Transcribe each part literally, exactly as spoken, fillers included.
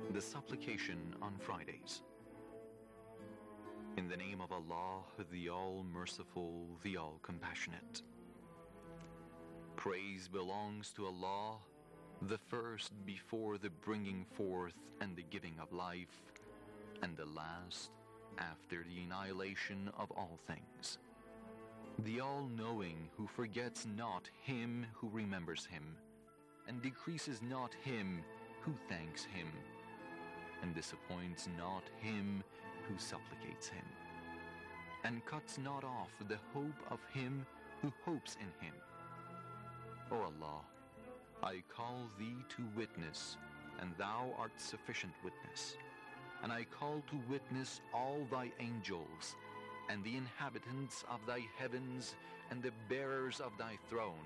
The supplication on Fridays. In the name of Allah, the All-Merciful, the All-Compassionate. Praise belongs to Allah, the first before the bringing forth and the giving of life, and the last after the annihilation of all things. The All-Knowing, who forgets not him who remembers him, and decreases not him who thanks him, and disappoints not him who supplicates him, and cuts not off the hope of him who hopes in him. O Allah, I call thee to witness, and thou art sufficient witness, and I call to witness all thy angels, and the inhabitants of thy heavens, and the bearers of thy throne,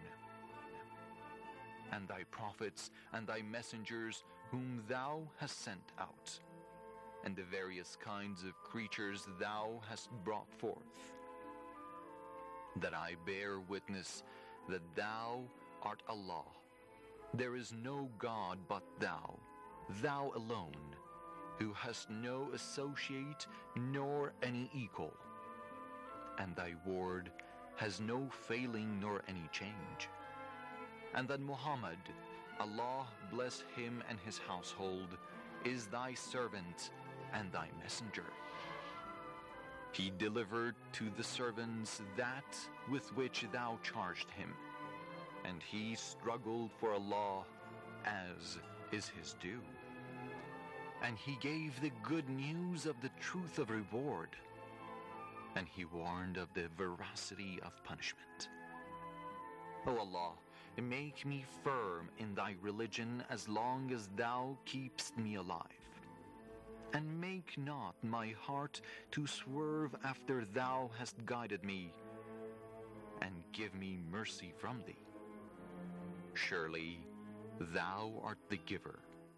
and thy prophets, and thy messengers, whom thou hast sent out, and the various kinds of creatures thou hast brought forth, that I bear witness that thou art Allah. There is no God but thou, thou alone, who hast no associate nor any equal, and thy word has no failing nor any change. And that Muhammad, Allah bless him and his household, is thy servant and thy messenger. He delivered to the servants that with which thou charged him, and he struggled for Allah as is his due. And he gave the good news of the truth of reward, and he warned of the veracity of punishment. O Allah, make me firm in thy religion as long as thou keepst me alive, and make not my heart to swerve after thou hast guided me, and give me mercy from thee. Surely thou art the giver.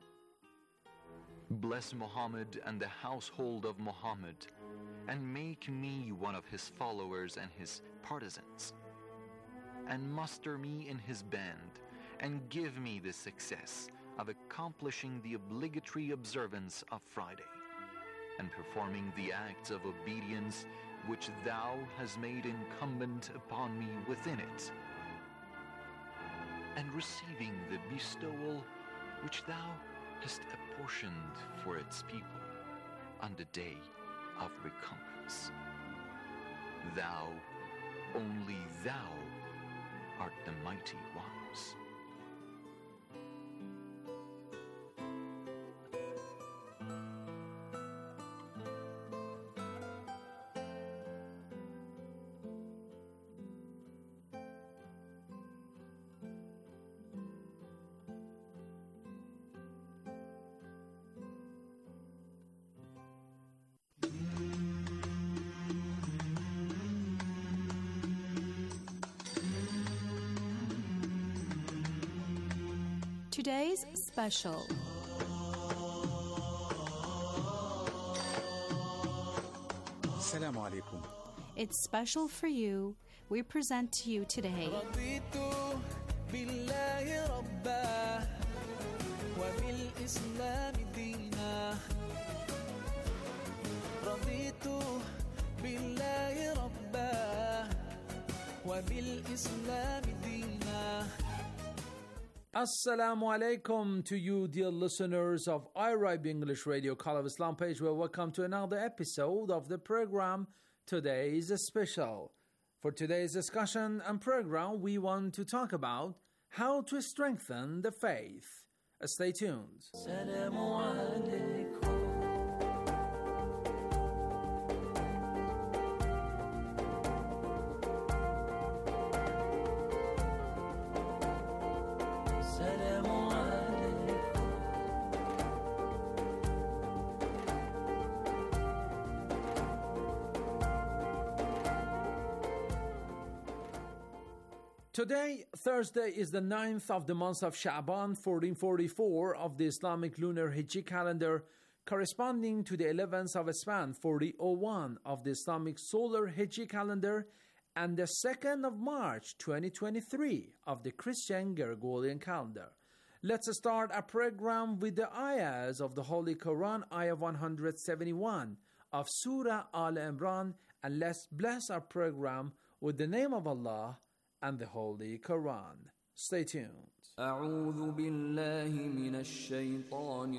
Bless Muhammad and the household of Muhammad, and make me one of his followers and his partisans, and muster me in his band, and give me the success of accomplishing the obligatory observance of Friday, and performing the acts of obedience which thou hast made incumbent upon me within it, and receiving the bestowal which thou hast apportioned for its people on the day of recompense. Thou, only thou, art the mighty wise. Today's special. Assalamu alaikum. It's special for you. We present to you today. Assalamu alaikum to you, dear listeners of I R I B English Radio Call of Islam page. Well, welcome to another episode of the program. Today is a special. For today's discussion and program, we want to talk about how to strengthen the faith. Stay tuned. Assalamu alaikum. Today, Thursday, is the ninth of the month of Sha'ban, fourteen forty-four of the Islamic lunar Hijri calendar, corresponding to the eleventh of Esfand, forty oh one of the Islamic solar Hijri calendar, and the second of March, twenty twenty-three of the Christian Gregorian calendar. Let's start our program with the ayahs of the Holy Quran, ayah one hundred seventy-one of Surah Al Imran, and let's bless our program with the name of Allah and the Holy Quran. Stay tuned. أعوذ بالله من الشيطان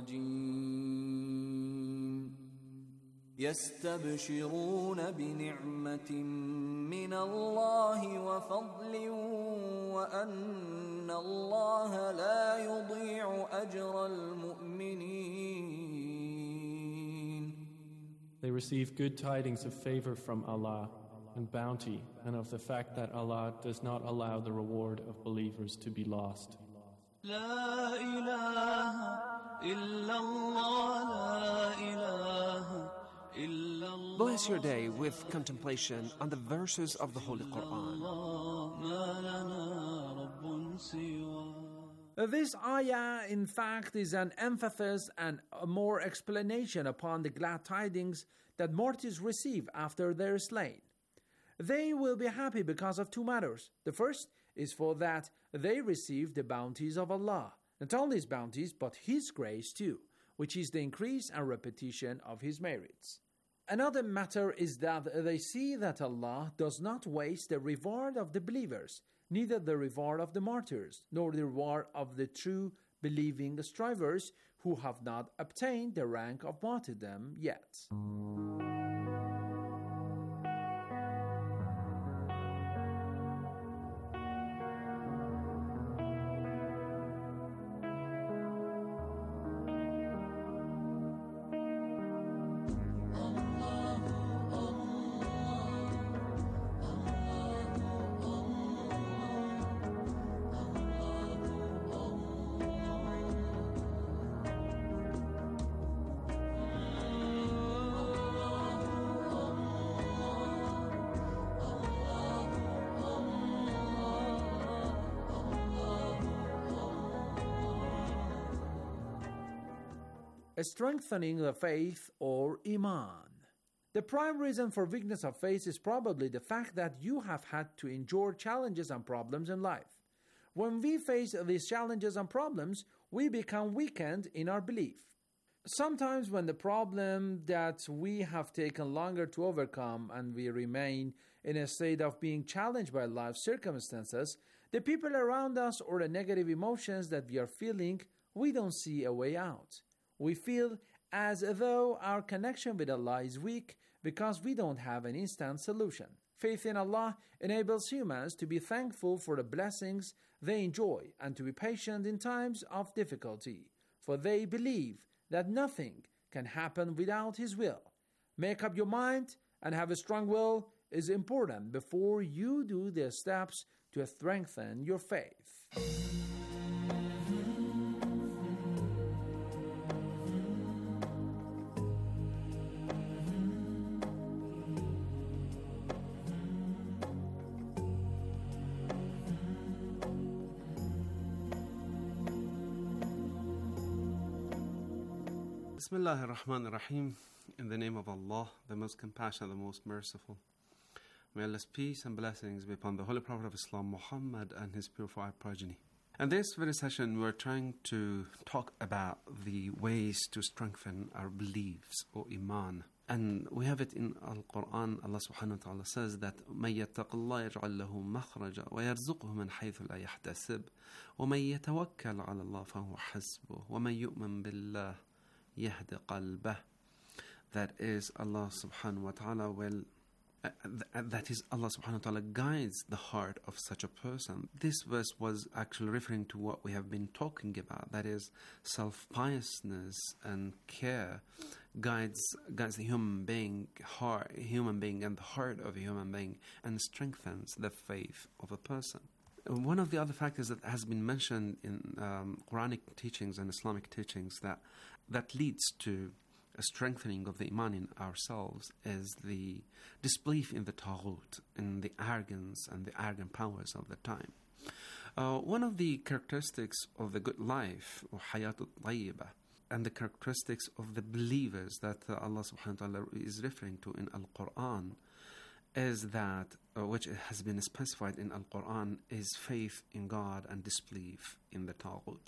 الرجيم يستبشرون بنعمة من الله وفضل وأن الله لا يضيع أجر المؤمنين. They receive good tidings of favor from Allah and bounty, and of the fact that Allah does not allow the reward of believers to be lost. لا إله إلا الله لا إله إلا الله. Bless your day with contemplation on the verses of the Holy Quran. ما لنا رب سواه. This ayah, in fact, is an emphasis and a more explanation upon the glad tidings that martyrs receive after they are slain. They will be happy because of two matters. The first is for that they receive the bounties of Allah. Not only His bounties, but His grace too, which is the increase and repetition of His merits. Another matter is that they see that Allah does not waste the reward of the believers, neither the reward of the martyrs, nor the reward of the true believing strivers who have not obtained the rank of martyrdom yet. Strengthening the faith or Iman. The prime reason for weakness of faith is probably the fact that you have had to endure challenges and problems in life. When we face these challenges and problems, we become weakened in our belief. Sometimes when the problem that we have taken longer to overcome and we remain in a state of being challenged by life circumstances, the people around us or the negative emotions that we are feeling, we don't see a way out. We feel as though our connection with Allah is weak because we don't have an instant solution. Faith in Allah enables humans to be thankful for the blessings they enjoy and to be patient in times of difficulty, for they believe that nothing can happen without His will. Make up your mind and have a strong will is important before you do the steps to strengthen your faith. Bismillah ar-Rahman ar-Rahim. In the name of Allah, the most compassionate, the most merciful. May Allah's peace and blessings be upon the Holy Prophet of Islam, Muhammad, and his purified progeny. In this very session, we're trying to talk about the ways to strengthen our beliefs or Iman. And we have it in Al-Quran. Allah subhanahu wa ta'ala says that مَن يَتَّقِ اللَّهَ يَجْعَلْ لَهُ مَخْرَجًا وَيَرْزُقْهُ مِنْ حَيْثُ لَا يَحْتَسِبُ وَمَن يَتَوَكَّلْ عَلَى اللَّهِ فَهُوَ حَسْبُهُ وَمَن يُؤْمِن بِاللَّهِ يَهْدِ قَلْبَهُ. That is, Allah subhanahu wa ta'ala will uh, th- that is, Allah subhanahu wa ta'ala guides the heart of such a person. This verse was actually referring to what we have been talking about, that is, self-piousness and care guides guides the human being heart, human being and the heart of a human being, and strengthens the faith of a person. One of the other factors that has been mentioned in um, Quranic teachings and Islamic teachings that that leads to a strengthening of the Iman in ourselves is the disbelief in the Taghut, in the arrogance and the arrogant powers of the time. Uh, one of the characteristics of the good life, or Hayatul Tayyibah, and the characteristics of the believers that uh, Allah subhanahu wa ta'ala is referring to in Al-Quran is that, uh, which has been specified in Al-Quran, is faith in God and disbelief in the Taghut.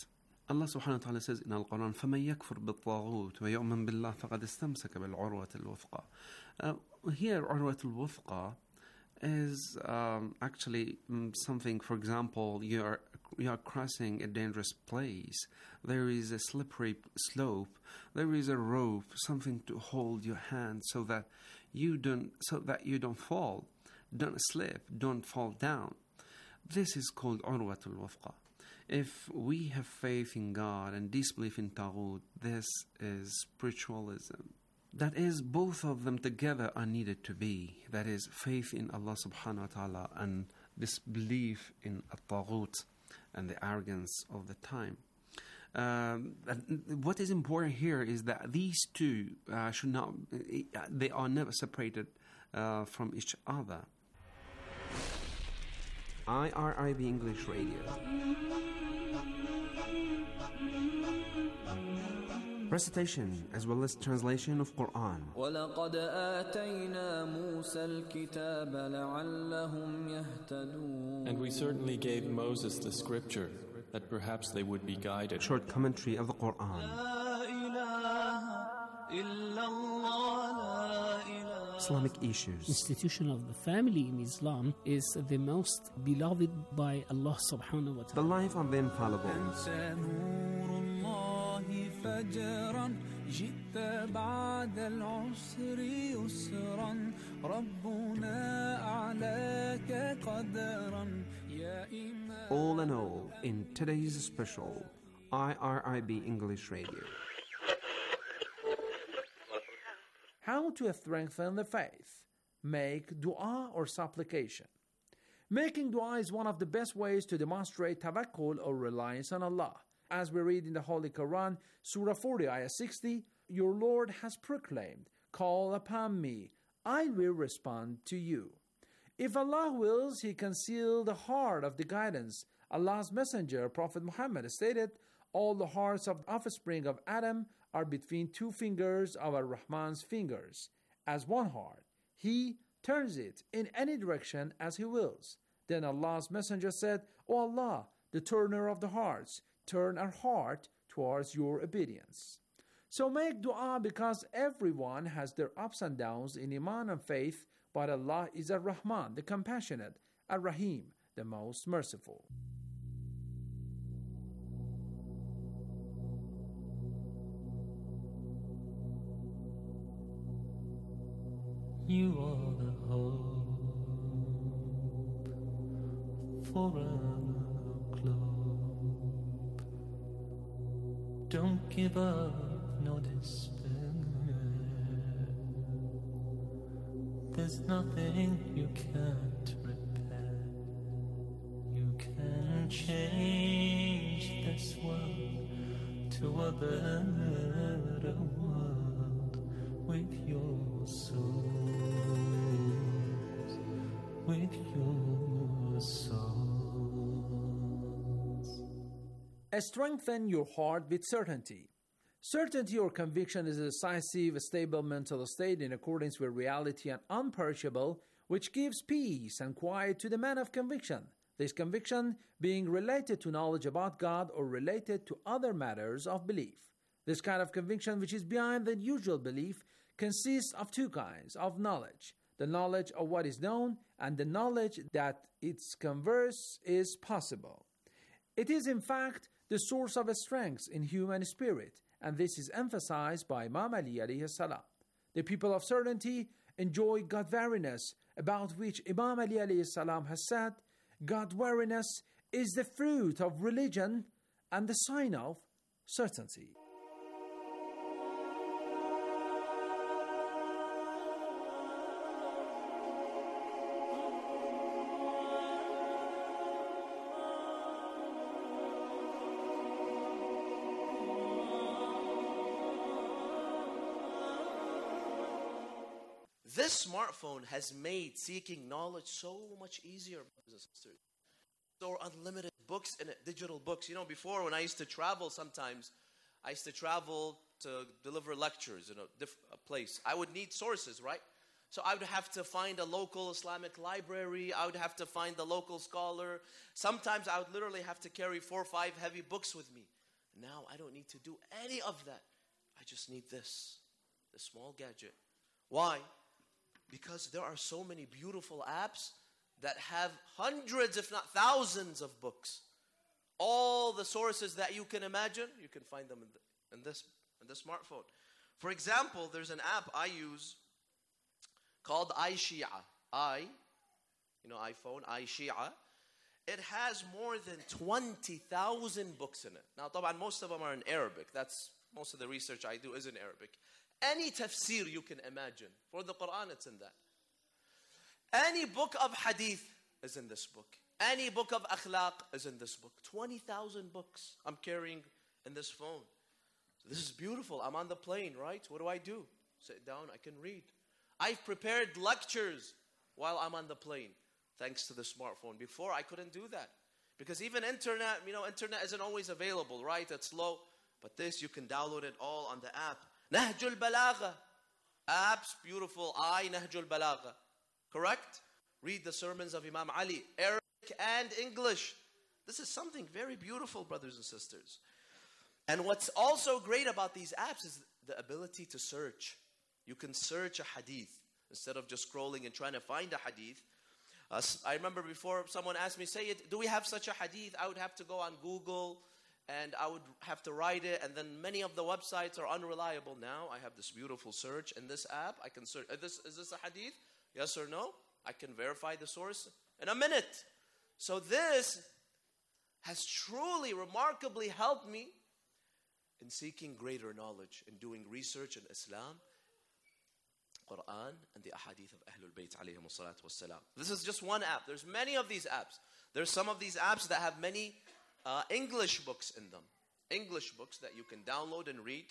Allah subhanahu wa ta'ala says in Al-Quran, فَمَنْ يَكْفُرْ بِالطَّاغُوتِ وَيُؤْمِنْ بِاللَّهِ فَقَدْ اسْتَمْسَكَ بِالْعُرْوَةِ الْوُثْقَى. Uh, here, عُرْوَةُ الْوُثْقَى is um, actually um, something, for example, you are, you are crossing a dangerous place. There is a slippery slope. There is a rope, something to hold your hand so that you don't, so that you don't fall, don't slip, don't fall down. This is called عُرْوَةُ الْوُثْقَى. If we have faith in God and disbelief in Taghut, this is spiritualism. That is, both of them together are needed to be. That is, faith in Allah subhanahu wa ta'ala and disbelief in Taghut and the arrogance of the time. Um, what is important here is that these two uh, should not, they are never separated uh, from each other. I R I B English Radio. Recitation as well as translation of Quran. وَلَقَدْ آتَيْنَا مُوسَى الْكِتَابَ لَعَلَّهُمْ يَهْتَدُونَ. And we certainly gave Moses the scripture, that perhaps they would be guided. Short commentary of the Quran. لا إله إلا الله لا إله. Islamic issues. Institution of the family in Islam is the most beloved by Allah subhanahu wa ta'ala. The life of the infallible. فجرا جئت بعد العسر يسرا ربنا أعلاك قدرا يا إمام. All in all, in today's special I R I B English Radio. How to strengthen the faith. Make dua or supplication. Making dua is one of the best ways to demonstrate tawakkul or reliance on Allah. As we read in the Holy Quran, Surah forty, Ayah sixty, your Lord has proclaimed, call upon me, I will respond to you. If Allah wills, He can seal the heart of the guidance. Allah's Messenger, Prophet Muhammad, stated, all the hearts of the offspring of Adam are between two fingers of Ar-Rahman's fingers, as one heart. He turns it in any direction as He wills. Then Allah's Messenger said, O Allah, the turner of the hearts, turn our heart towards your obedience. So make dua because everyone has their ups and downs in Iman and faith, but Allah is Ar-Rahman, the compassionate, Ar-Rahim, the most merciful. You are the hope for our globe. Don't give up, no despair. There's nothing you can't repair. You can change this world to a better world with your soul. With your souls. Strengthen your heart with certainty. Certainty or conviction is a decisive, stable mental state in accordance with reality and unperishable, which gives peace and quiet to the man of conviction. This conviction being related to knowledge about God or related to other matters of belief. This kind of conviction, which is behind the usual belief, consists of two kinds of knowledge. The knowledge of what is known and the knowledge that its converse is possible. It is in fact the source of strength in human spirit, and this is emphasized by Imam Ali alayhi salam. The people of certainty enjoy God-wariness, about which Imam Ali alayhi salam has said, God-wariness is the fruit of religion and the sign of certainty. This smartphone has made seeking knowledge so much easier, brothers and sisters. Store unlimited books in it, digital books. You know, before when I used to travel sometimes, I used to travel to deliver lectures in a, diff- a place. I would need sources, right? So I would have to find a local Islamic library. I would have to find the local scholar. Sometimes I would literally have to carry four or five heavy books with me. Now I don't need to do any of that. I just need this, this small gadget. Why? Because there are so many beautiful apps that have hundreds, if not thousands, of books. All the sources that you can imagine, you can find them in, the, in this in the smartphone. For example, there's an app I use called iShia. I, you know, iPhone, iShia. It has more than twenty thousand books in it. Now, طبعا, most of them are in Arabic. That's most of the research I do is in Arabic. Any tafsir you can imagine. For the Quran, it's in that. Any book of hadith is in this book. Any book of akhlaq is in this book. twenty thousand books I'm carrying in this phone. So this is beautiful. I'm on the plane, right? What do I do? Sit down, I can read. I've prepared lectures while I'm on the plane, thanks to the smartphone. Before, I couldn't do that. Because even internet, you know, internet isn't always available, right? It's slow. But this, you can download it all on the app. Nahjul Balagha. Apps, beautiful. I, Nahjul Balagha. Correct? Read the sermons of Imam Ali. Arabic and English. This is something very beautiful, brothers and sisters. And what's also great about these apps is the ability to search. You can search a hadith instead of just scrolling and trying to find a hadith. Uh, I remember before someone asked me, Sayyid, do we have such a hadith? I would have to go on Google and I would have to write it, and then many of the websites are unreliable. Now I have this beautiful search in this app. I can search, is this, is this a hadith? Yes or no? I can verify the source in a minute. So this has truly, remarkably helped me in seeking greater knowledge, in doing research in Islam, Quran, and the ahadith of Ahlul Bayt alayhimu salatu wassalam. This is just one app. There's many of these apps. There's some of these apps that have many uh, English books in them. English books that you can download and read.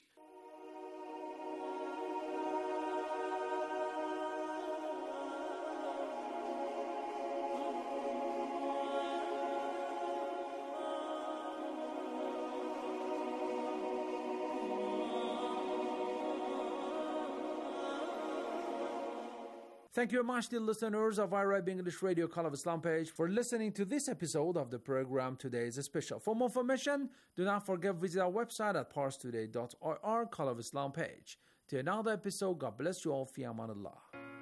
Thank you very much, dear listeners of iRibe English Radio Call of Islam page, for listening to this episode of the program. Today is a special. For more information, do not forget to visit our website at parstoday dot ir, Call of Islam page. To another episode, God bless you all. Fi amanillah.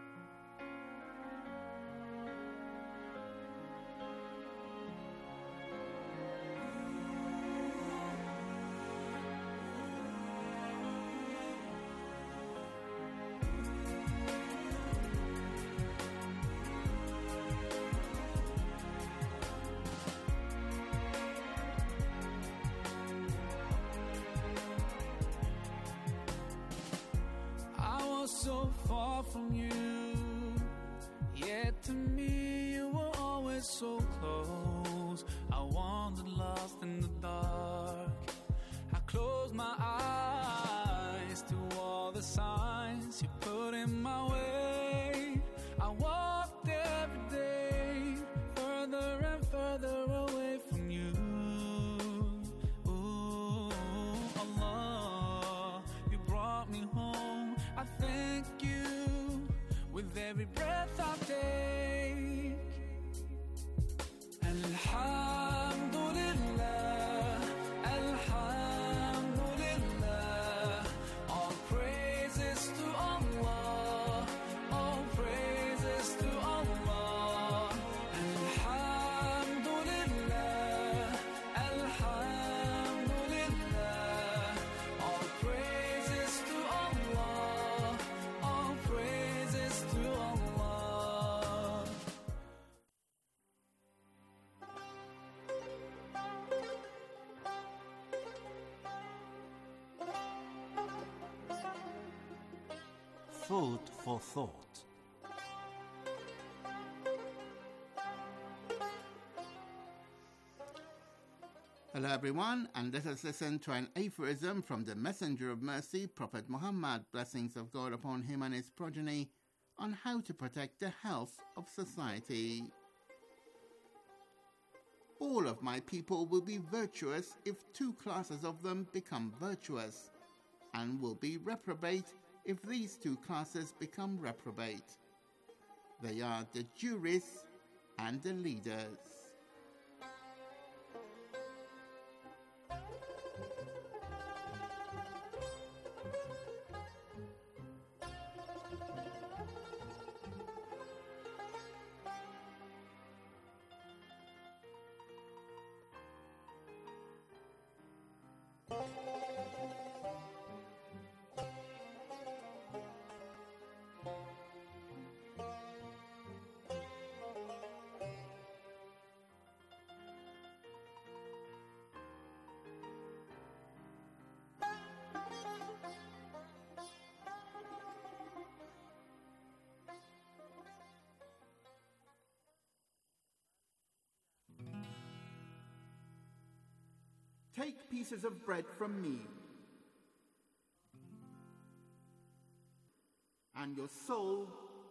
So far from you, yet to me you were always so close. I wandered lost in the dark. I closed my eyes to all the signs you put in my way. I walked every day further and further away from you. Ooh, Allah, you brought me home. I thank you with every breath I take. Alhamdulillah, Alhamdulillah. All praises to Allah, all praises to Allah. Alhamdulillah, Alhamdulillah. All praises to Allah, all praises to Allah. Food for thought. Hello everyone, and let us listen to an aphorism from the Messenger of Mercy, Prophet Muhammad, blessings of God upon him and his progeny, on how to protect the health of society. All of my people will be virtuous if two classes of them become virtuous, and will be reprobate if these two classes become reprobate. They are the jurists and the leaders. take pieces of bread from me, and your soul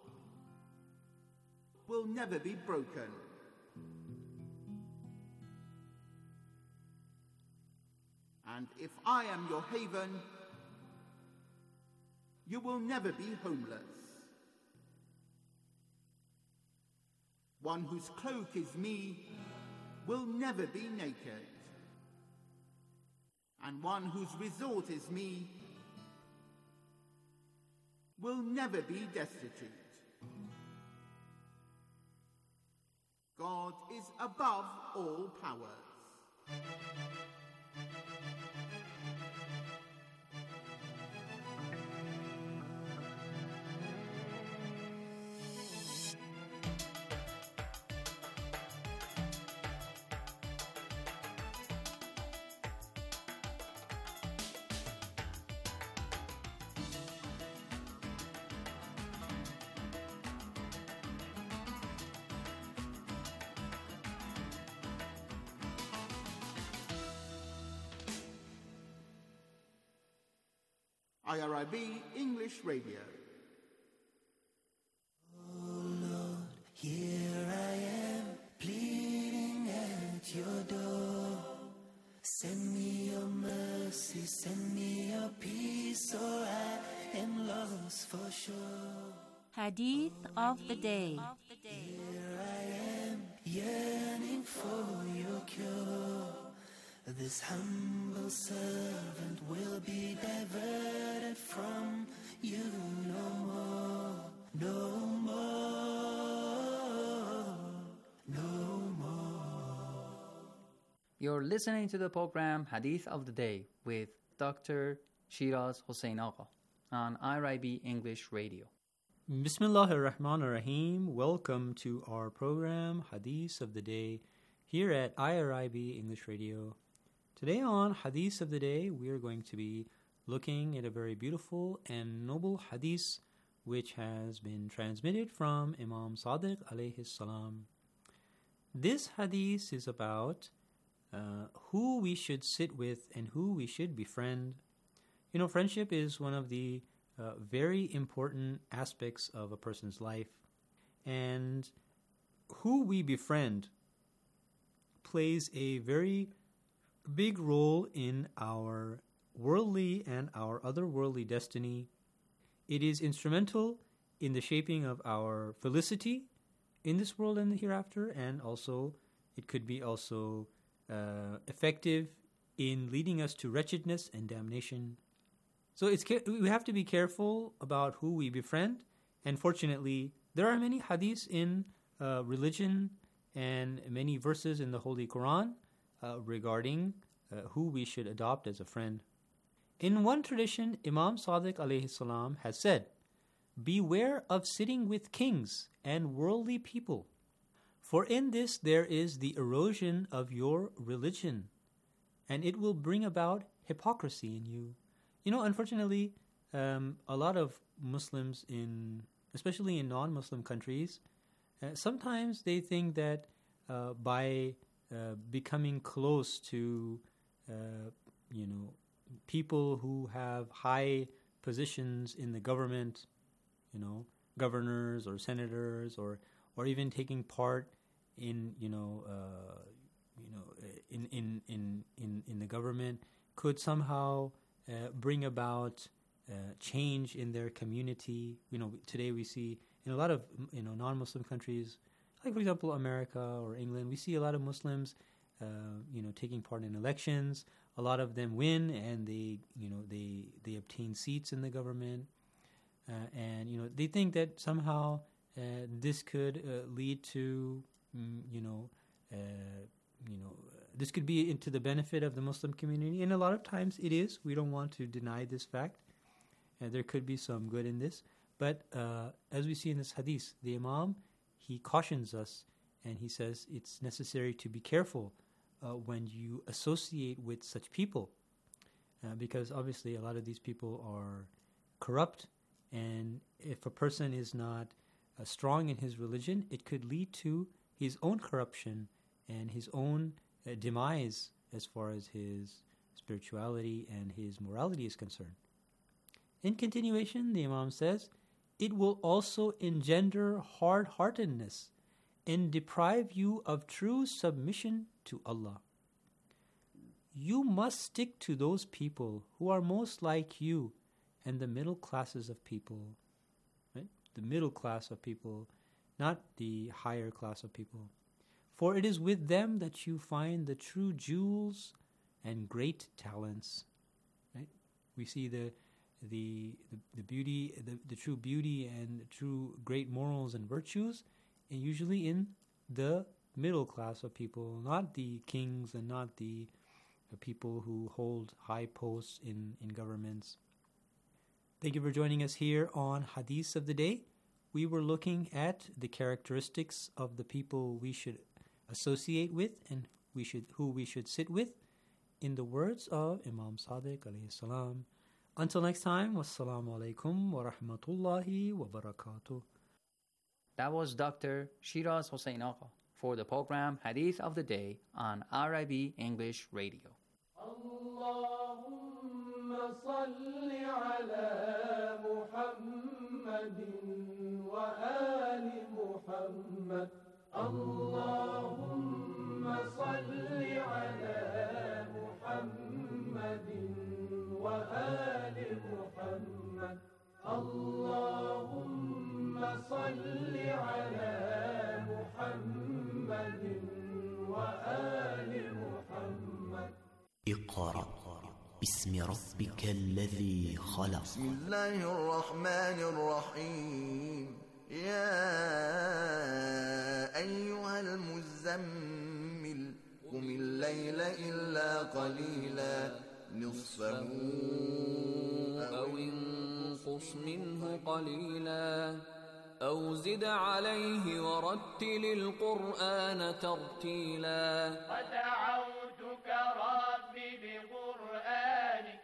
will never be broken. And if I am your haven, you will never be homeless. One whose cloak is me will never be naked. And one whose resort is me will never be destitute. God is above all powers. I R I B English Radio. Oh Lord, here I am, pleading at your door. Send me your mercy, send me your peace, or I am lost for sure. Hadith of the day. Here I am, yearning for your cure. This humble servant will be diverted from you no more, no more, no more. You're listening to the program Hadith of the Day with Doctor Shiraz Hossein Agha on I R I B English Radio. Bismillahir Rahmanir Rahim. Welcome to our program Hadith of the Day here at I R I B English Radio. Today on Hadith of the Day, we are going to be looking at a very beautiful and noble hadith which has been transmitted from Imam Sadiq alayhi salam. This hadith is about uh, who we should sit with and who we should befriend. You know, friendship is one of the uh, very important aspects of a person's life, and who we befriend plays a very big role in our worldly and our otherworldly destiny. It is instrumental in the shaping of our felicity in this world and the hereafter, and also it could be also uh, effective in leading us to wretchedness and damnation. So it's we have to be careful about who we befriend, and fortunately there are many hadiths in uh, religion and many verses in the Holy Quran Uh, regarding uh, who we should adopt as a friend. In one tradition, Imam Sadiq alayhi salam has said, "Beware of sitting with kings and worldly people, for in this there is the erosion of your religion, and it will bring about hypocrisy in you." You know, unfortunately, um, a lot of Muslims, in especially in non-Muslim countries, uh, sometimes they think that uh, by Uh, becoming close to, uh, you know, people who have high positions in the government, you know, governors or senators, or or even taking part in, you know, uh, you know, in in in in in the government, could somehow uh, bring about uh, change in their community. You know, today we see in a lot of, you know, non-Muslim countries, like, for example, America or England, we see a lot of Muslims, uh, you know, taking part in elections. A lot of them win, and they, you know, they they obtain seats in the government, uh, and you know, they think that somehow uh, this could uh, lead to, mm, you know, uh, you know, this could be into the benefit of the Muslim community, and a lot of times it is. We don't want to deny this fact. Uh, there could be some good in this, but uh, as we see in this hadith, the Imam, he cautions us, and he says it's necessary to be careful uh, when you associate with such people, uh, because obviously a lot of these people are corrupt, and if a person is not uh, strong in his religion, it could lead to his own corruption and his own uh, demise as far as his spirituality and his morality is concerned. In continuation, the Imam says, it will also engender hard-heartedness and deprive you of true submission to Allah. You must stick to those people who are most like you and the middle classes of people, right? The middle class of people, not the higher class of people. For it is with them that you find the true jewels and great talents. Right? We see the the the, the beauty, the, the true beauty and the true great morals and virtues, and usually in the middle class of people, not the kings and not the, the people who hold high posts in, in governments. Thank you for joining us here on Hadith of the Day. We were looking at the characteristics of the people we should associate with and we should who we should sit with, in the words of Imam Sadiq alayhi salam. Until next time, wassalamu alaikum wa rahmatullahi wa barakatuh. That was Doctor Shiraz Hossein Agha for the program Hadith of the Day on R I B English Radio. Allahumma salli ala Muhammadin wa ali Muhammad. Allahumma salli ala Muhammadin wa ali Muhammad. Allahumma salli ala Muhammadin wa ali Muhammad. اقرأ باسم ربك الذي خلق. بسم الله الرحمن الرحيم. يا أيها المزمل قم الليل إلا قليلا نصفه أو انقص منه قليلا أو زد عليه ورتل القرآن ترتيلا ودعوتك ربي بقرآنك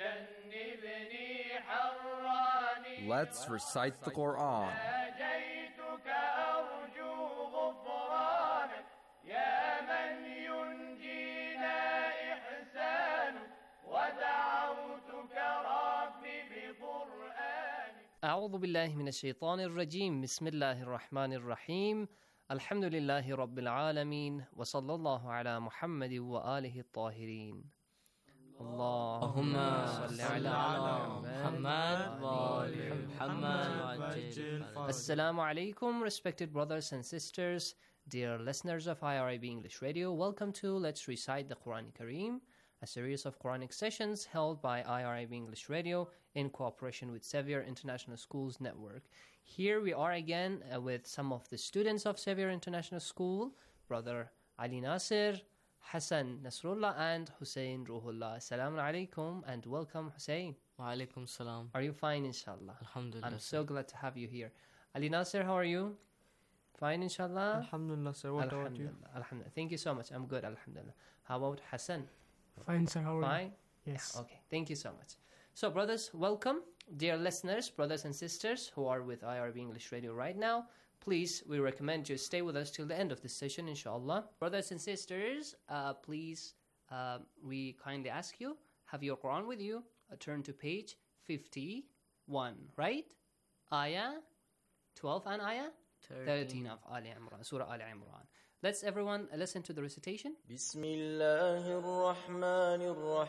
جنبني حراني. Let's recite the Quran. ناجيتك أرجو غفرانك يا من ينجينا إحسانك ودعوتك ربي بقرآنك. أعوذ بالله من الشيطان الرجيم. بسم الله الرحمن الرحيم. الحمد لله رب العالمين وصلى الله على محمد وآله الطاهرين. اللهم صل على محمد وآل محمد. Assalamu alaikum, respected brothers and sisters, dear listeners of I R I B English Radio. Welcome to Let's Recite the Quran Kareem, a series of Quranic sessions held by I R I B English Radio in cooperation with Sevier International Schools Network. Here we are again uh, with some of the students of Sevier International School, Brother Ali Nasir, Hassan Nasrullah, and Hussein Ruhullah. Assalamu alaikum and welcome, Hussein. Wa alaikum salam. Are you fine, inshallah? Alhamdulillah. I'm so glad to have you here. Ali Nasir, how are you? Fine, inshallah? Alhamdulillah, sir. What about you? Alhamdulillah. Thank you so much. I'm good, alhamdulillah. How about Hassan? Fine, sir. How are Fine? you? Yes. Yeah, okay. Thank you so much. So, brothers, welcome. Dear listeners, brothers and sisters who are with I R B English Radio right now, please, we recommend you stay with us till the end of this session, inshallah. Brothers and sisters, uh, please, uh, we kindly ask you, have your Quran with you. Uh, turn to page fifty-one, right? Ayah twelve and Ayah thirteen of Ali Imran, Surah Ali Imran. Let's everyone listen to the recitation. بسم الله الرحمن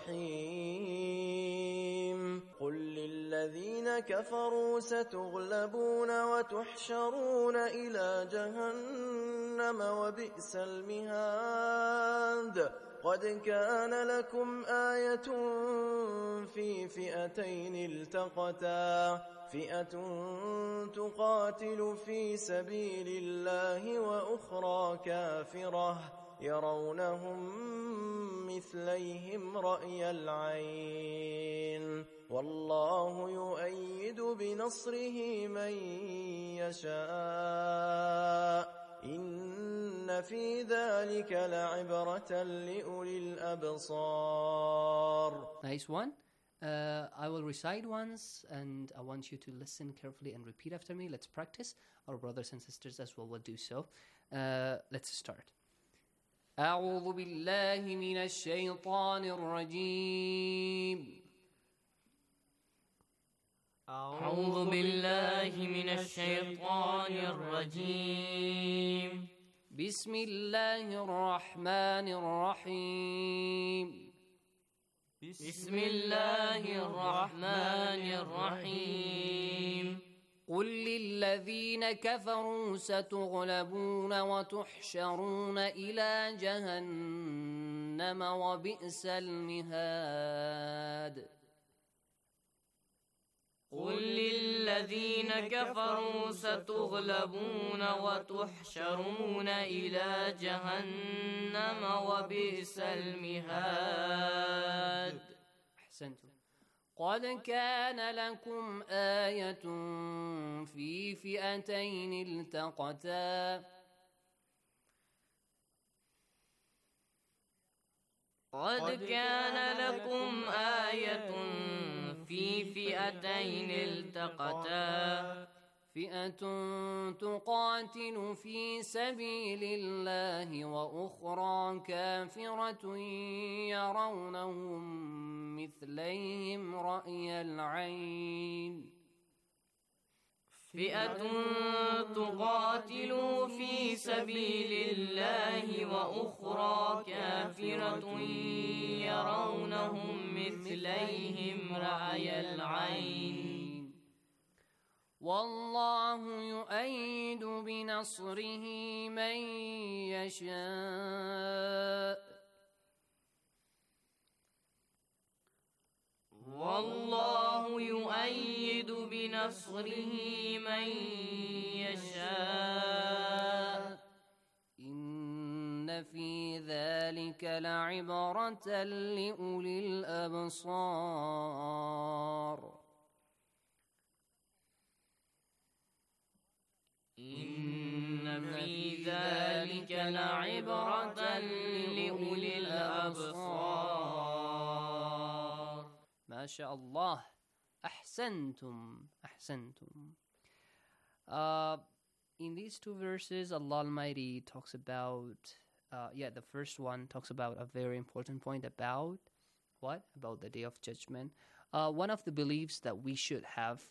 الرحيم. قل للذين كفروا ستغلبون وتحشرون إلى جهنم وبئس المهاد. قد كان لكم آية في فئتين التقتا فئة تقاتل في سبيل الله وأخرى كافرة يرونهم مثليهم رأي العين والله يؤيد بنصره من يشاء إن في ذلك لعبرة لأولي الأبصار. Nice one. Uh, I will recite once and I want you to listen carefully and repeat after me. Let's practice. Our brothers and sisters as well will do so. Uh, let's start. أعوذ بالله من الشيطان الرجيم أعوذ بالله من الشيطان الرجيم بسم الله الرحمن الرحيم بسم الله الرحمن الرحيم قل للذين كفروا ستغلبون وتحشرون إلى جهنم وبئس المهاد قل للذين كفروا ستغلبون وتحشرون إلى جهنم وبئس المهاد. أحسنتم. قد كان لكم آية في فئتين التقتا قد كان لكم آية في فئتين التقتا فئة تقاتل في سبيل الله وأخرى كافرة يرونهم مثليهم رأي العين فئة تقاتل في سبيل الله وأخرى كافرة يرونهم مثليهم رأي العين والله يؤيد بنصره من يشاء والله يؤيد بنصره من يشاء إن في ذلك لعبرة لأولي الأبصار إن في ذلك لعبرة لأولي الأبصار. ما شاء الله. أحسنتم أحسنتم. Uh, in these two verses, Allah Almighty talks about, uh, yeah, the first one talks about a very important point about what? About the Day of Judgment. Uh, one of the beliefs that we should have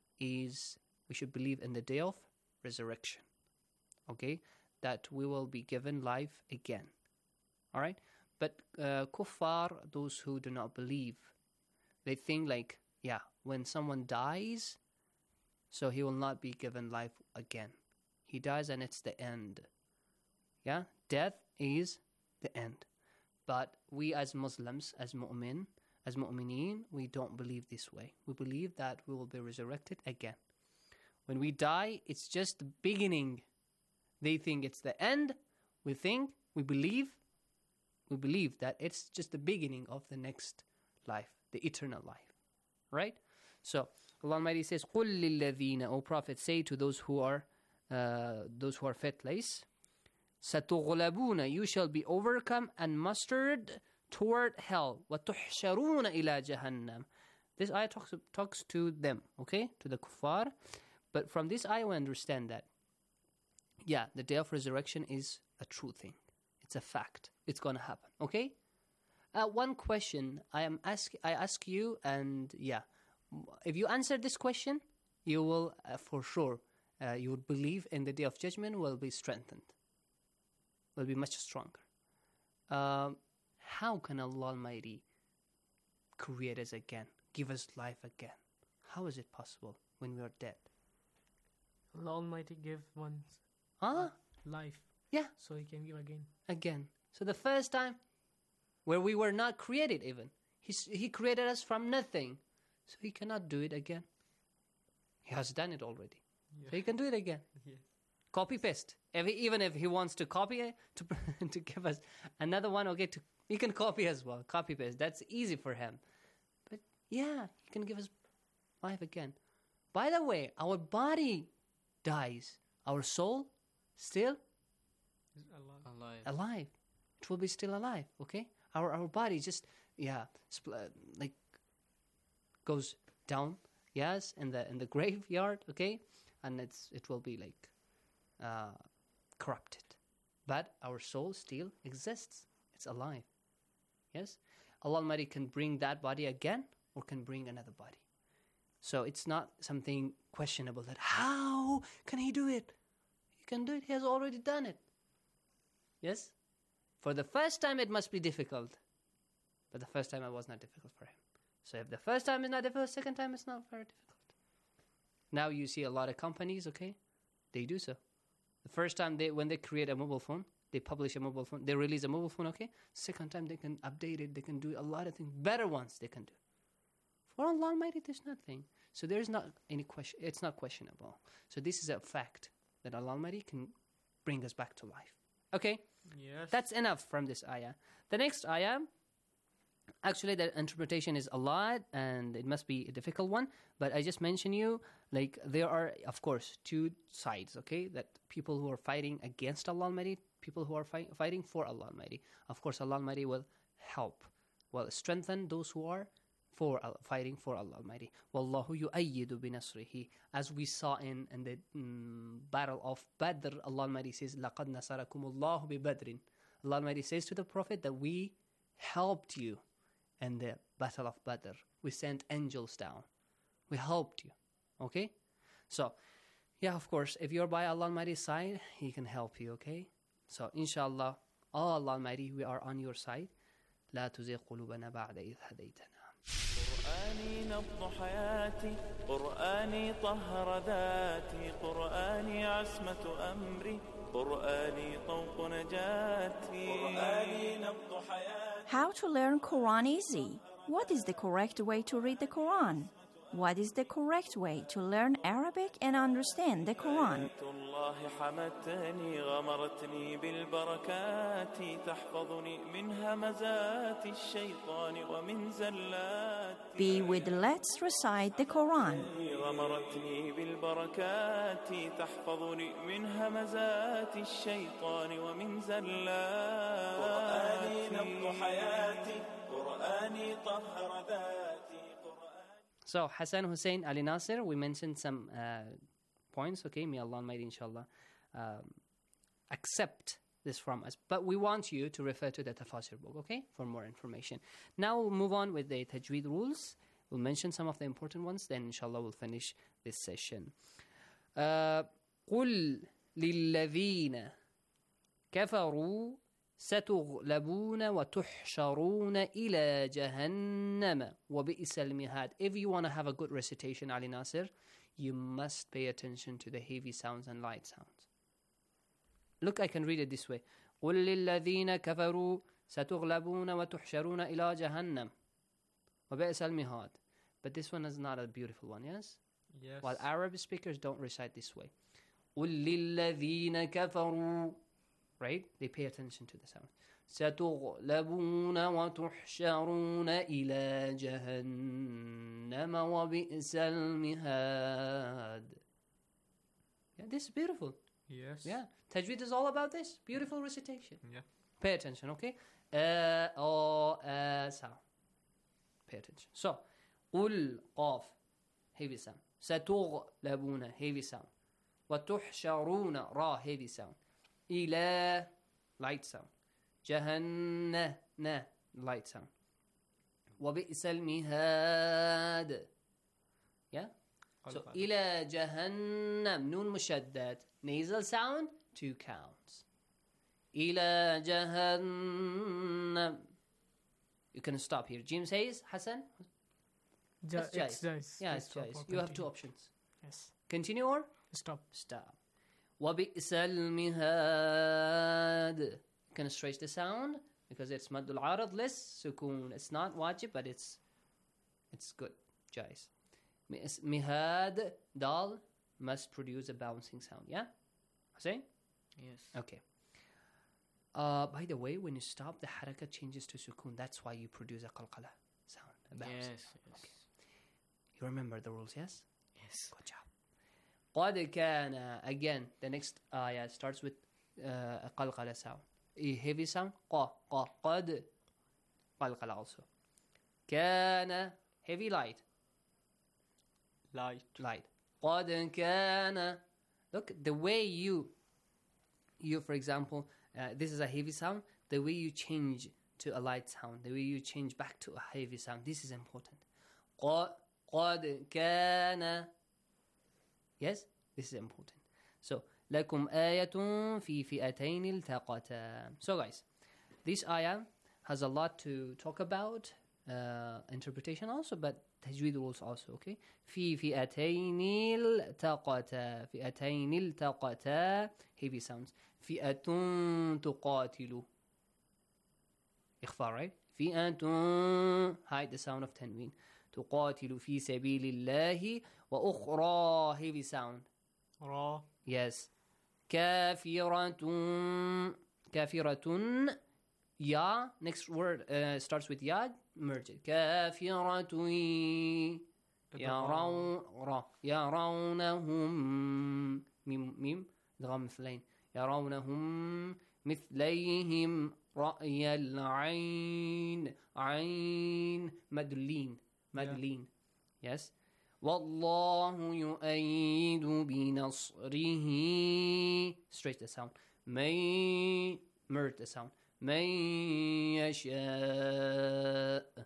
is we should believe in the Day of Resurrection. Okay? That we will be given life again. Alright? But uh, kuffar, those who do not believe, they think like, yeah, when someone dies, so he will not be given life again. He dies and it's the end. Yeah? Death is the end. But we as Muslims, as mu'min, as mu'mineen, we don't believe this way. We believe that we will be resurrected again. When we die, it's just the beginning. They think it's the end. We think, we believe, we believe that it's just the beginning of the next life, the eternal life. Right? So, Allah Almighty says, قُلْ لِلَّذِينَ, O Prophet, say to those who are uh, those who are faithless, سَتُغْلَبُونَ, you shall be overcome and mustered toward hell. وَتُحْشَرُونَ إِلَى جَهَنَّمْ. This ayah talks, talks to them, okay, to the kuffar. But from this ayah we understand that, yeah, the day of resurrection is a true thing. It's a fact. It's going to happen, okay? Uh, one question I am ask I ask you, and yeah, if you answer this question, you will, uh, for sure, uh, you would believe in the Day of Judgment will be strengthened, will be much stronger. Um, how can Allah Almighty create us again, give us life again? How is it possible when we are dead? Allah Almighty gave one's huh? life. Yeah. So He can give again. Again. So the first time, where we were not created even, He, he created us from nothing. So He cannot do it again. He has done it already. Yeah. So He can do it again. Yes. Copy paste. If he, even if He wants to copy it, to to give us another one, okay, to, He can copy as well. Copy paste. That's easy for Him. But yeah, He can give us life again. By the way, our body dies. Our soul still alive. alive. It will be still alive, okay? Our our body just, yeah, spl- like goes down, yes, in the in the graveyard, okay? And it's it will be like uh, corrupted. but our soul still exists. It's alive. Yes? Allah Almighty can bring that body again or can bring another body. So it's not something questionable that how can he do it? He can do it. He has already done it. Yes? For the first time it must be difficult. But the first time it was not difficult for him. So if the first time is not difficult, second time it's not very difficult. Now you see a lot of companies, okay? They do so. The first time they when they create a mobile phone, they publish a mobile phone, they release a mobile phone, okay? Second time they can update it, they can do a lot of things, better ones they can do. For Allah Almighty, there's nothing. So there's not any question, it's not questionable. So this is a fact that Allah Almighty can bring us back to life. Okay? Yes. That's enough from this ayah. The next ayah, actually the interpretation is a lot and it must be a difficult one, but I just mention you, like there are, of course, two sides, okay? That people who are fighting against Allah Almighty, people who are fi- fighting for Allah Almighty. Of course, Allah Almighty will help, will strengthen those who are for uh, fighting for Allah Almighty. Wallahu yu'ayyidu binasrihi. As we saw in, in the mm, battle of Badr, Allah Almighty says, لَقَدْ نَصَرَكُمُ اللَّهُ بِبَدْرٍ. Allah Almighty says to the Prophet that we helped you in the battle of Badr. We sent angels down. We helped you. Okay? So, yeah, of course, if you're by Allah Almighty's side, He can help you, okay? So, inshallah, oh Allah Almighty, we are on your side. لا تزغ قلوبنا بعد إذ هديتنا. قرآني نبض حياتي قرآني طهر ذاتي قرآني عصمة أمري قرآني طوق نجاتي قرآني نبض حياتي. How to learn Quran easy? What is the correct way to read the Quran? What is the correct way to learn Arabic and understand the Quran? الله حمتني غمرتني بالبركات تحفظني من همزات الشيطان ومن زلات. Be with Let's Recite the Quran. غمرتني بالبركات تحفظني من همزات الشيطان ومن زلات. قرآني نبض حياتي قرآني طهر ذاتي. So, Hassan Hussein Ali Nasir, we mentioned some uh, points, okay? May Allah Almighty, inshallah, um, accept this from us. But we want you to refer to the Tafasir book, okay? For more information. Now, we'll move on with the Tajweed rules. We'll mention some of the important ones, then inshallah we'll finish this session. Uh, قُلْ لِلَّذِينَ كَفَرُوا ستغلبون وتحشرون إلى جهنم وبئس المهاد. If you want to have a good recitation, Ali Nasir, you must pay attention to the heavy sounds and light sounds. Look, I can read it this way. قل للذين كفروا ستغلبون وتحشرون إلى جهنم وبئس المهاد. But this one is not a beautiful one, yes? Yes. While Arab speakers don't recite this way. قل للذين كفروا. Right? They pay attention to the sound. ستغلبون وتحشرون إلى جهنم وبئس المهاد. Yeah, this is beautiful. Yes. Yeah. Tajweed is all about this. Beautiful recitation. Yeah. Pay attention, okay? Uh, or, uh, sound. Pay attention. So, قل قاف heavy sound. ستغلبون heavy sound. وتحشرون را heavy sound. إلى light sound. جهنم light sound. وبئس المهاد. Yeah? So إلى جهنم نون مشدد nasal sound two counts. إلى جهنم. You can stop here. Jim says, Hassan? Ja- That's it's Jais. Jais. Yeah, It's it's stop Jais. or You have continue. two options. Yes. Continue or? Stop. Stop. وبئس المهاد. You can stretch the sound because it's مد العارض less سكون. It's not wajib, but it's it's good. Jais. Mihad dal must produce a bouncing sound. Yeah? Hussein? Yes. Okay. Uh, by the way, when you stop, the haraka changes to sukun. That's why you produce a qalqala sound. A bounce. Yes, yes. Okay. You remember the rules, yes? Yes. Good job. قد كان. Again, the next ayah starts with uh, a qalqala sound. A heavy sound. qa, qa, قد. qalqala also. كان. Heavy light. Light. Light. قد كان. Look, the way you, you for example, uh, this is a heavy sound, the way you change to a light sound, the way you change back to a heavy sound, this is important. قد كان. Yes, this is important. So, لكم آية في فئتين التقتا. So guys, this ayah has a lot to talk about, uh, interpretation also, but tajweed rules also, okay? في فئتين التقتا. فئتين التقتا. Heavy sounds. فئة تقاتل. إخفاء, right? فئة. Hide the sound of tanween. تقاتل في سبيل الله وأخرى. Heavy sound. Ra. Yes. كافرة. كافرة. Ya. Next word uh, starts with ya. Merge it. كافرة. يرون. را. يرونهم. ميم. ميم. ادغام مثلين. يرونهم مثليهم رأي العين. عين. مدلين. مدلين. Yes. والله يؤيد بنصره. Straight the sound. من. Merge the sound. من يشاء.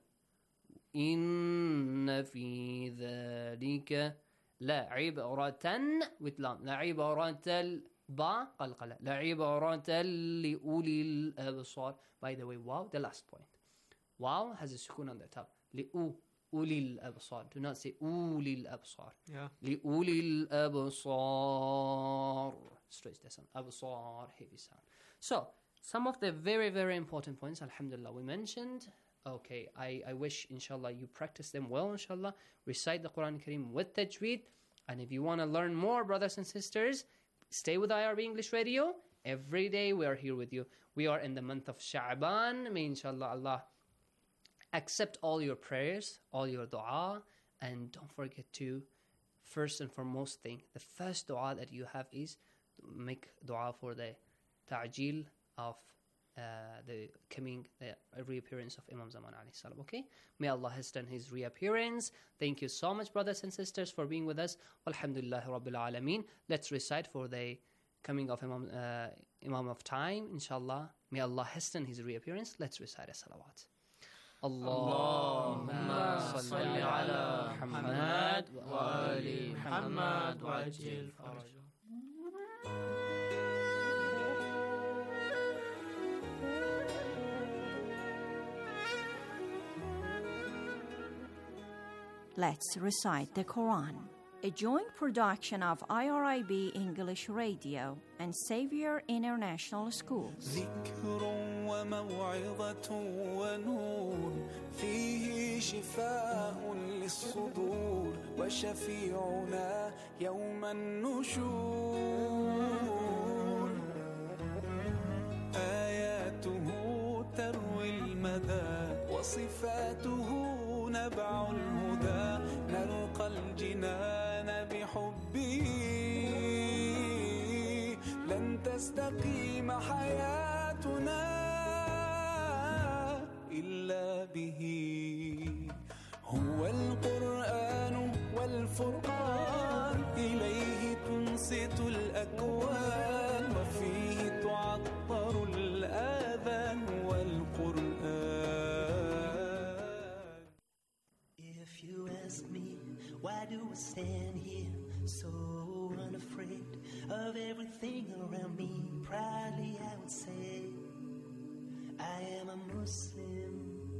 إن في ذلك لعبرة with لام. لعبرة الباء قلقلة. لعبرة لأولي الأبصار. By the way, wow, the last point. Wow has a sukun on the top. لأو. أولي الأبصار. Do not say أولي الأبصار. Yeah. لأولي الأبصار. Straight the sound. أبصار. Heavy sound. So, some of the very, very important points, alhamdulillah, we mentioned. Okay, I, I wish, inshallah, you practice them well, inshallah. Recite the Quran Kareem with tajweed. And if you want to learn more, brothers and sisters, stay with I R B English Radio. Every day we are here with you. We are in the month of Sha'ban. May, inshallah, Allah accept all your prayers, all your dua. And don't forget to, first and foremost thing, the first dua that you have is make dua for the ta'jil of uh, the coming, the reappearance of Imam Zaman alayhi salam. Okay? May Allah hasten his reappearance. Thank you so much, brothers and sisters, for being with us. Alhamdulillah Rabbil Alameen. Let's recite for the coming of Imam, uh, Imam of time, inshallah. May Allah hasten his reappearance. Let's recite a salawat. اللهم صل على محمد وآل محمد وعجل فرجه. Let's recite the Quran. A joint production of I R I B English Radio and Xavier International Schools. ذكر وموعظة ونور فيه شفاء للصدور وشفيعنا يوم النشور آياته تروي المدى وصفاته نبع الهدى نلقى الجنان بحبه لن تستقيم حياتنا إلا به هو القرآن والفرقان إليه تنصت الأكوان وفيه تعطر الآذان والقرآن. If you ask me, why do I stand here so unafraid of everything around me? Proudly I would say, I am a Muslim.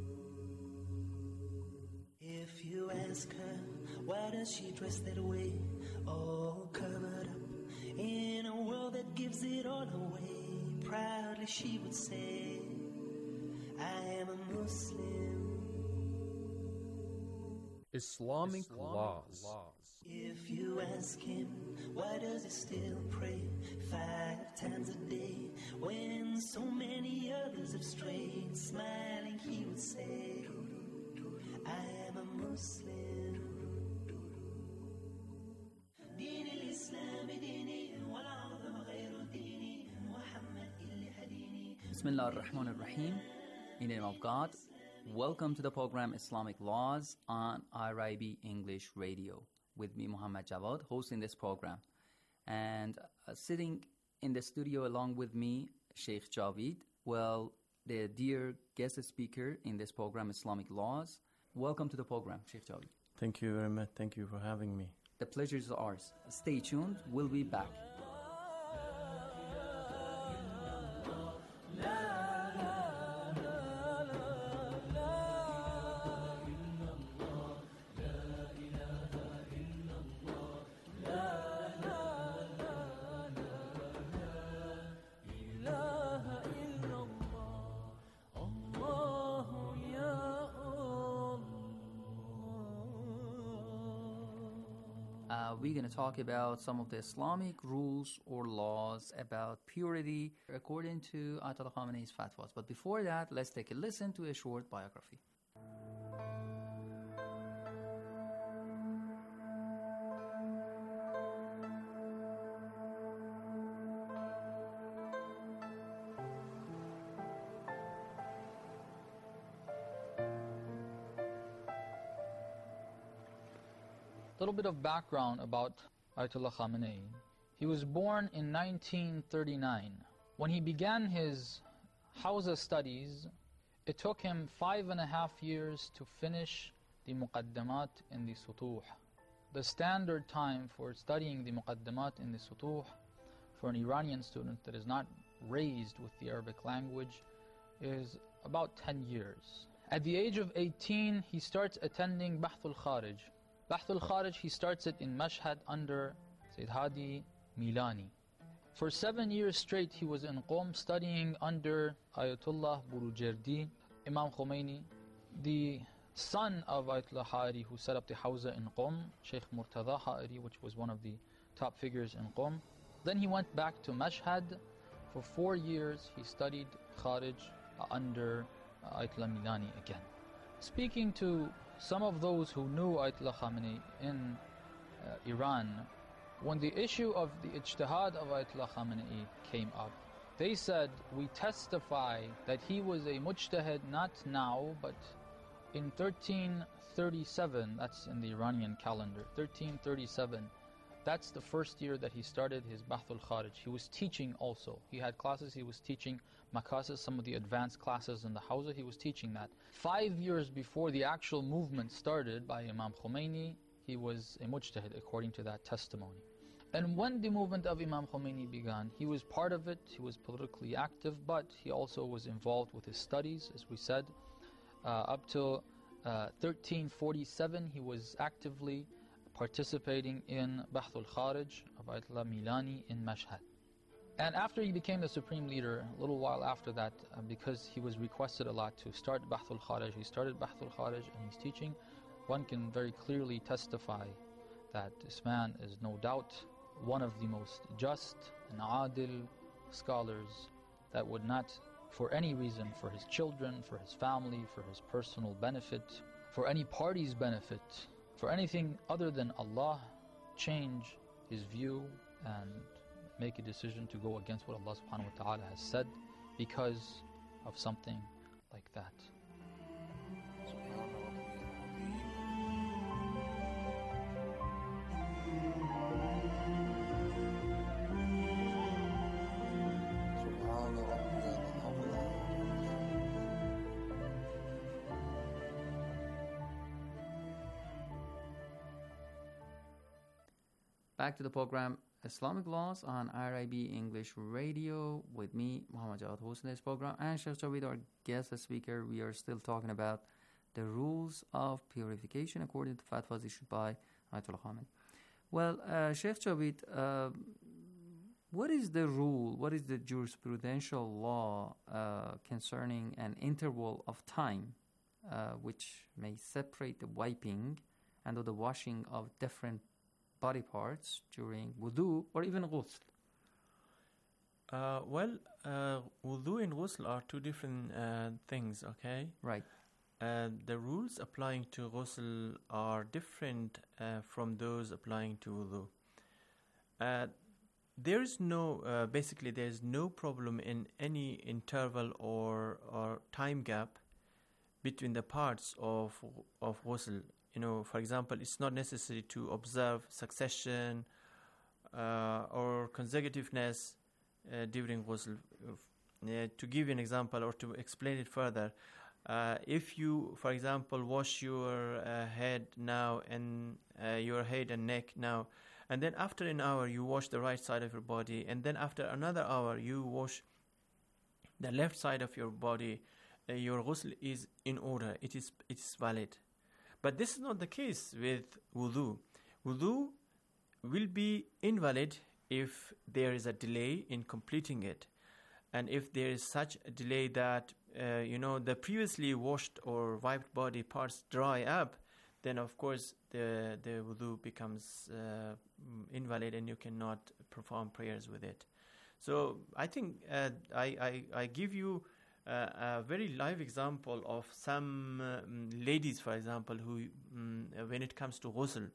If you ask her, why does she dress that way? All covered up in a world that gives it all away. Proudly she would say, I am a Muslim. Islamic, Islamic laws. laws. If you ask him, why does he still pray five times a day when so many others have strayed? Smiling, he would say, I am a Muslim. دين الإسلام ديني والعظم غير ديني محمد اللي هديني. Bismillah ar-Rahman ar-Rahim. In the name of God. Welcome to the program Islamic Laws on I R I B English Radio with me, Muhammad Jawad, hosting this program. And uh, sitting in the studio along with me, Sheikh Javid. Well, the dear guest speaker in this program, Islamic Laws. Welcome to the program, Sheikh Javid. Thank you very much. Thank you for having me. The pleasure is ours. Stay tuned. We'll be back. Uh, we're going to talk about some of the Islamic rules or laws about purity according to Ayatollah Khamenei's fatwas. But before that, let's take a listen to a short biography. A little bit of background about Ayatollah Khamenei. He was born in nineteen thirty-nine. When he began his Hawza studies, it took him five and a half years to finish the Muqaddamat in the Sutuh. The standard time for studying the Muqaddamat in the Sutuh for an Iranian student that is not raised with the Arabic language is about ten years. At the age of eighteen, he starts attending Bahthul Kharij. Bahthul Kharij, he starts it in Mashhad under Sayyid Hadi Milani. For seven years straight, he was in Qom studying under Ayatollah Burujerdi, Imam Khomeini, the son of Ayatollah Ha'ari who set up the Hawza in Qom, Sheikh Murtada Ha'ari, which was one of the top figures in Qom. Then he went back to Mashhad. For four years, he studied Kharij under Ayatollah Milani again. Speaking to some of those who knew Ayatollah Khamenei in uh, Iran, when the issue of the ijtihad of Ayatollah Khamenei came up, they said, we testify that he was a mujtahid not now, but in thirteen thirty-seven, that's in the Iranian calendar, thirteen thirty-seven, that's the first year that he started his Bahthul Kharij. He was teaching also. He had classes, he was teaching Makasis, some of the advanced classes in the Hawza, he was teaching that. Five years before the actual movement started by Imam Khomeini, he was a mujtahid according to that testimony. And when the movement of Imam Khomeini began, he was part of it, he was politically active, but he also was involved with his studies, as we said. Uh, up till uh, thirteen forty-seven, he was actively participating in Bahthul Kharij of Ayatollah Milani in Mashhad. And after he became the supreme leader, a little while after that, uh, because he was requested a lot to start Bahthul Kharij, he started Bahthul Kharij and he's teaching. One can very clearly testify that this man is no doubt one of the most just and adil scholars that would not, for any reason, for his children, for his family, for his personal benefit, for any party's benefit, for anything other than Allah, change his view and make a decision to go against what Allah subhanahu wa ta'ala has said because of something like that. Back to the program Islamic Laws on I R I B English Radio with me, Muhammad Jawad, hosting this program, and Sheikh Javid, our guest speaker. We are still talking about the rules of purification according to fatwas issued by Ayatollah Khamenei. Well, uh, Sheikh Javid, uh, what is the rule, what is the jurisprudential law uh, concerning an interval of time uh, which may separate the wiping and the washing of different body parts during wudu or even ghusl? Uh, well, uh, wudu and ghusl are two different uh, things, okay? Right. Uh, the rules applying to ghusl are different uh, from those applying to wudu. Uh, there is no, uh, basically there is no problem in any interval or, or time gap between the parts of, of ghusl. You know, for example, it's not necessary to observe succession uh, or consecutiveness uh, during ghusl. uh, to give you an example or to explain it further, uh, if you, for example, wash your uh, head now and uh, your head and neck now, and then after an hour you wash the right side of your body, and then after another hour you wash the left side of your body, uh, your ghusl is in order. It is it is valid. But this is not the case with wudu. Wudu will be invalid if there is a delay in completing it, and if there is such a delay that uh, you know the previously washed or wiped body parts dry up, then of course the the wudu becomes uh, invalid and you cannot perform prayers with it. So I think uh, I, I I give you uh, a very live example of some uh, ladies, for example, who um, when it comes to ghusl.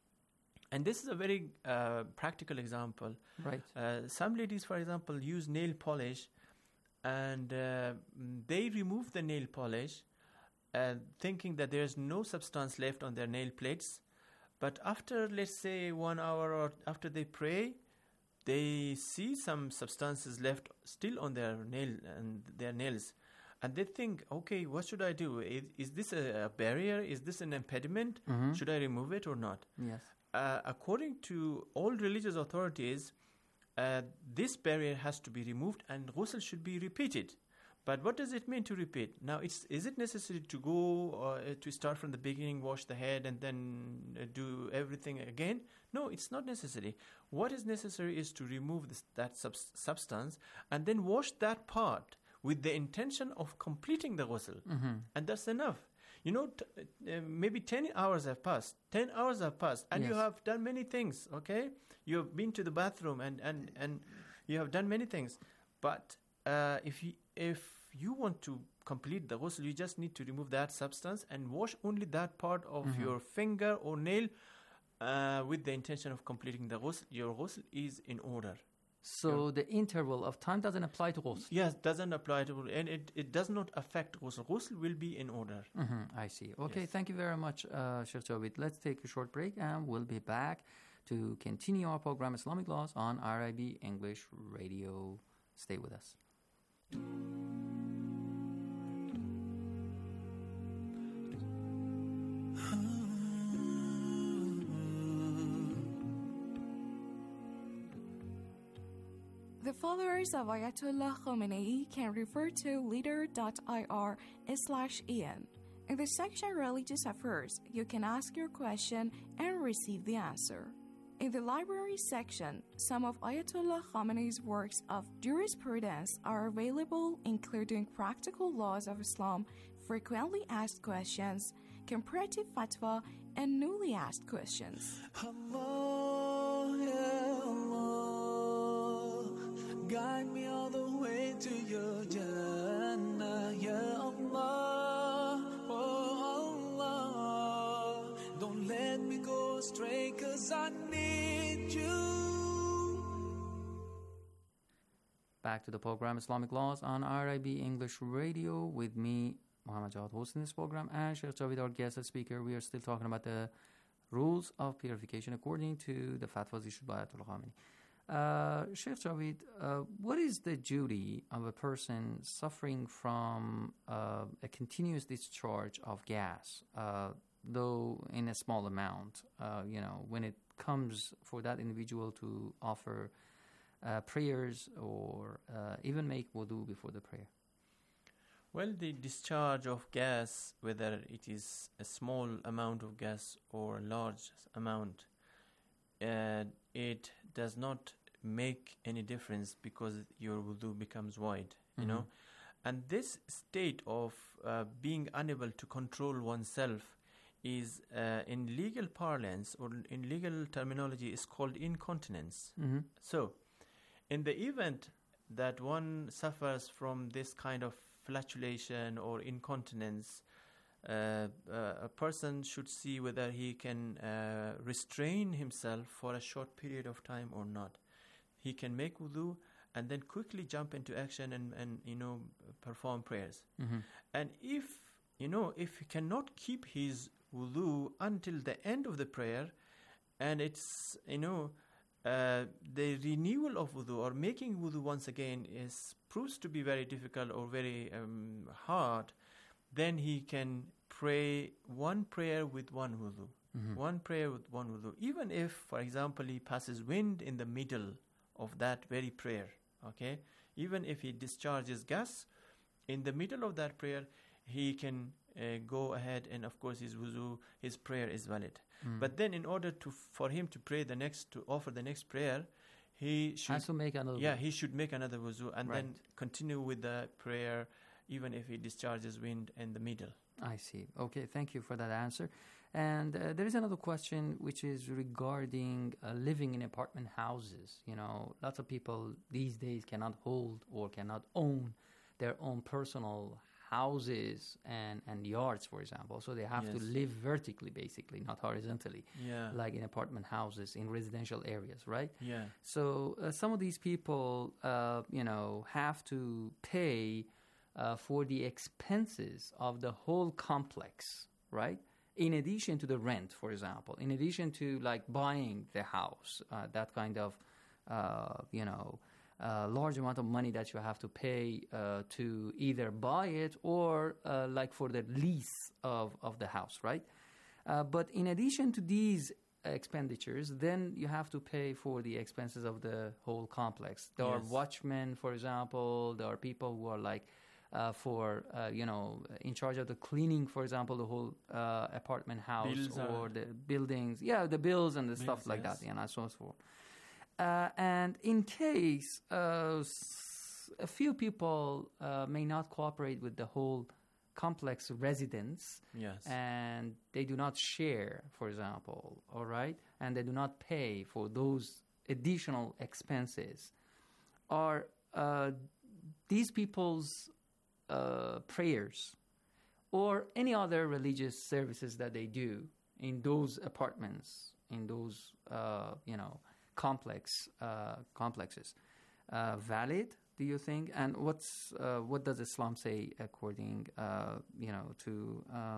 And this is a very uh, practical example. Right. Uh, some ladies, for example, use nail polish, and uh, they remove the nail polish, uh, thinking that there is no substance left on their nail plates. But after, let's say, one hour or after they pray, they see some substances left still on their nail and their nails, and they think, okay, what should I do? Is, is this a, a barrier? Is this an impediment? Mhm. Should I remove it or not? Yes. Uh, according to all religious authorities, uh, this barrier has to be removed and ghusl should be repeated. But what does it mean to repeat? Now, it's, is it necessary to go uh, to start from the beginning, wash the head, and then uh, do everything again? No, it's not necessary. What is necessary is to remove this, that sub- substance and then wash that part with the intention of completing the ghusl. Mhm. And that's enough. You know, t- uh, maybe ten hours have passed. ten hours have passed, and you Yes. have done many things, okay? You have been to the bathroom, and, and, and you have done many things. But uh, if you, if you want to complete the ghusl, you just need to remove that substance and wash only that part of Mhm. your finger or nail uh, with the intention of completing the ghusl. Your ghusl is in order. So the interval of time doesn't apply to ghusl. Yes, doesn't apply to, and it, it does not affect ghusl. Ghusl will be in order. Mhm, I see. Okay, Yes. thank you very much, uh, Sheikh Jawid. Let's take a short break and we'll be back to continue our program Islamic Laws on R I B English Radio. Stay with us. The followers of Ayatollah Khomeini can refer to leader.ir slash en. In the section Religious Affairs, you can ask your question and receive the answer. In the library section, some of Ayatollah Khomeini's works of jurisprudence are available, including Practical Laws of Islam, Frequently Asked Questions, Comparative Fatwa, and Newly Asked Questions. Allah, ya Allah, guide me all the way to your Jannah, ya Allah, oh Allah, don't let me go astray, 'cause I need you. Back to the program Islamic Laws on R I B English Radio with me, Muhammad Jawad, hosting this program, and Sheikh Jawid, our guest speaker. We are still talking about the rules of purification according to the fatwas issued by Ayatollah Khomeini. Uh, Sheikh Jawid, uh, what is the duty of a person suffering from uh, a continuous discharge of gas, uh, though in a small amount? Uh, you know, when it comes for that individual to offer uh, prayers or uh, even make wudu before the prayer? Well, the discharge of gas, whether it is a small amount of gas or a large amount, uh, it does not make any difference because your wudu becomes void, you Mhm. know. And this state of uh, being unable to control oneself is, uh, in legal parlance or in legal terminology, is called incontinence. Mhm. So, in the event that one suffers from this kind of flatulation or incontinence, uh, uh, a person should see whether he can uh, restrain himself for a short period of time or not. He can make wudu and then quickly jump into action and, and you know, perform prayers. Mhm. And if, you know, if he cannot keep his wudu until the end of the prayer, and it's, you know, uh, the renewal of wudu or making wudu once again is proves to be very difficult or very um, hard, then he can pray one prayer with one wudu. Mhm. One prayer with one wudu. Even if, for example, he passes wind in the middle of that very prayer, okay? Even if he discharges gas in the middle of that prayer, he can uh, go ahead and, of course, his wudu, his prayer is valid. Mm. But then, in order to for him to pray the next, to offer the next prayer, he should Has to make another yeah wudu. he should make another wudu and Right. then continue with the prayer, even if he discharges wind in the middle. I see. Okay, thank you for that answer. And uh, there is another question which is regarding uh, living in apartment houses. You know, lots of people these days cannot hold or cannot own their own personal houses and, and yards, for example. So they have to Yes. live vertically, basically, not horizontally, Yeah. like in apartment houses in residential areas, right? Yeah. So uh, some of these people, uh, you know, have to pay uh, for the expenses of the whole complex, right? In addition to the rent, for example, in addition to like buying the house, uh, that kind of, uh, you know, uh, large amount of money that you have to pay uh, to either buy it or uh, like for the lease of, of the house, right? Uh, but in addition to these expenditures, then you have to pay for the expenses of the whole complex. There are Yes. watchmen, for example. There are people who are like uh, for, uh, you know, in charge of the cleaning, for example, the whole uh, apartment house Bills are- or the buildings. Yeah, the bills and the stuff Bills, like yes. that, you know, so on and so forth. Uh, and in case uh, s- a few people uh, may not cooperate with the whole complex residents, Yes. and they do not share, for example, all right, and they do not pay for those additional expenses, are uh, these people's uh, prayers or any other religious services that they do in those apartments, in those, uh, you know, complex uh, complexes, uh, valid? Do you think? And what's uh, what does Islam say according, uh, you know, to uh,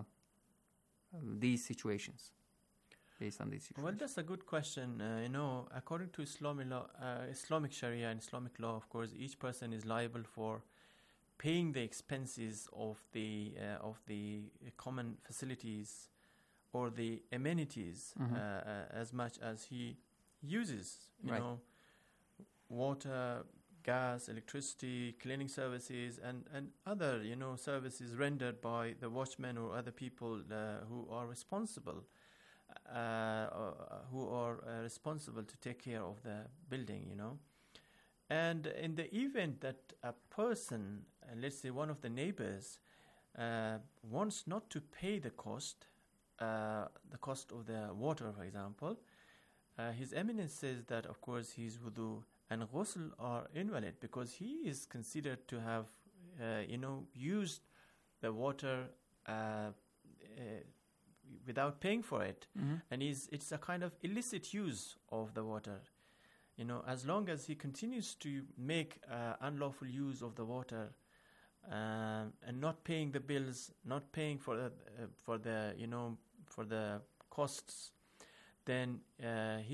these situations, based on these situations? Well, that's a good question. Uh, you know, according to Islamic law, uh, Islamic Sharia and Islamic law, of course, each person is liable for paying the expenses of the uh, of the common facilities or the amenities Mhm. uh, uh, as much as he uses. You Right. know, water, gas, electricity, cleaning services, and, and other, you know, services rendered by the watchmen or other people uh, who are responsible, uh, uh, who are uh, responsible to take care of the building, you know. And in the event that a person, uh, let's say one of the neighbors, uh, wants not to pay the cost, uh, the cost of the water, for example, uh, His Eminence says that, of course, his wudu and ghusl are invalid because he is considered to have, uh, you know, used the water uh, uh, without paying for it. Mhm. And he's, it's a kind of illicit use of the water. You know, as long as he continues to make uh, unlawful use of the water um, and not paying the bills, not paying for the, uh, for the, you know, for the costs, then uh, he